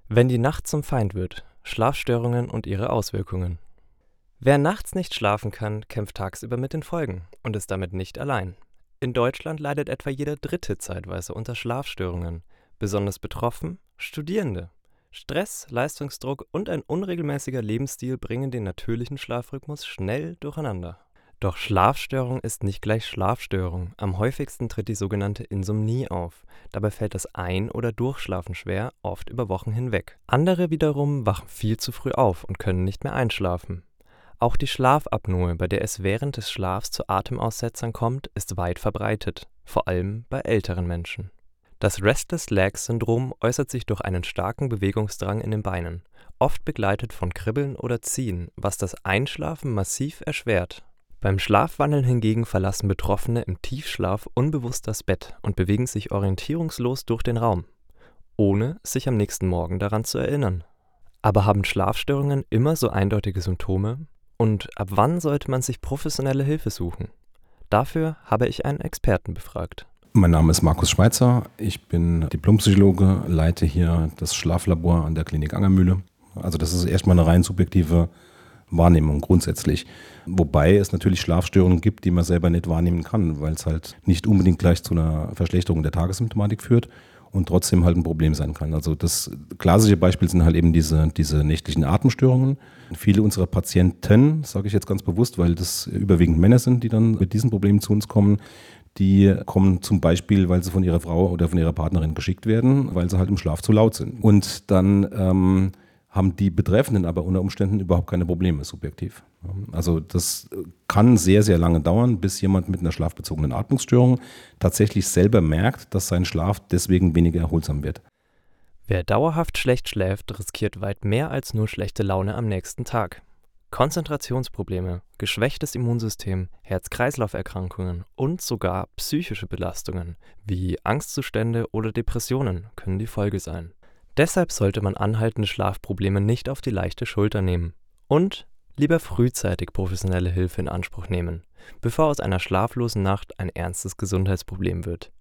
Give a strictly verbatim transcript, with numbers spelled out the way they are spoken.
Wenn die Nacht zum Feind wird, Schlafstörungen und ihre Auswirkungen. Wer nachts nicht schlafen kann, kämpft tagsüber mit den Folgen und ist damit nicht allein. In Deutschland leidet etwa jeder Dritte zeitweise unter Schlafstörungen. Besonders betroffen Studierende. Stress, Leistungsdruck und ein unregelmäßiger Lebensstil bringen den natürlichen Schlafrhythmus schnell durcheinander. Doch Schlafstörung ist nicht gleich Schlafstörung. Am häufigsten tritt die sogenannte Insomnie auf. Dabei fällt das Ein- oder Durchschlafen schwer, oft über Wochen hinweg. Andere wiederum wachen viel zu früh auf und können nicht mehr einschlafen. Auch die Schlafapnoe, bei der es während des Schlafs zu Atemaussetzern kommt, ist weit verbreitet, vor allem bei älteren Menschen. Das Restless-Legs-Syndrom äußert sich durch einen starken Bewegungsdrang in den Beinen, oft begleitet von Kribbeln oder Ziehen, was das Einschlafen massiv erschwert. Beim Schlafwandeln hingegen verlassen Betroffene im Tiefschlaf unbewusst das Bett und bewegen sich orientierungslos durch den Raum, ohne sich am nächsten Morgen daran zu erinnern. Aber haben Schlafstörungen immer so eindeutige Symptome? Und ab wann sollte man sich professionelle Hilfe suchen? Dafür habe ich einen Experten befragt. Mein Name ist Markus Schmeitzer, ich bin Diplompsychologe, leite hier das Schlaflabor an der Klinik Angermühle. Also das ist erstmal eine rein subjektive Wahrnehmung grundsätzlich. Wobei es natürlich Schlafstörungen gibt, die man selber nicht wahrnehmen kann, weil es halt nicht unbedingt gleich zu einer Verschlechterung der Tagessymptomatik führt und trotzdem halt ein Problem sein kann. Also das klassische Beispiel sind halt eben diese, diese nächtlichen Atemstörungen. Viele unserer Patienten, sage ich jetzt ganz bewusst, weil das überwiegend Männer sind, die dann mit diesen Problemen zu uns kommen, die kommen zum Beispiel, weil sie von ihrer Frau oder von ihrer Partnerin geschickt werden, weil sie halt im Schlaf zu laut sind. Und dann ähm, haben die Betreffenden aber unter Umständen überhaupt keine Probleme, subjektiv. Also das kann sehr, sehr lange dauern, bis jemand mit einer schlafbezogenen Atmungsstörung tatsächlich selber merkt, dass sein Schlaf deswegen weniger erholsam wird. Wer dauerhaft schlecht schläft, riskiert weit mehr als nur schlechte Laune am nächsten Tag. Konzentrationsprobleme, geschwächtes Immunsystem, Herz-Kreislauf-Erkrankungen und sogar psychische Belastungen wie Angstzustände oder Depressionen können die Folge sein. Deshalb sollte man anhaltende Schlafprobleme nicht auf die leichte Schulter nehmen und lieber frühzeitig professionelle Hilfe in Anspruch nehmen, bevor aus einer schlaflosen Nacht ein ernstes Gesundheitsproblem wird.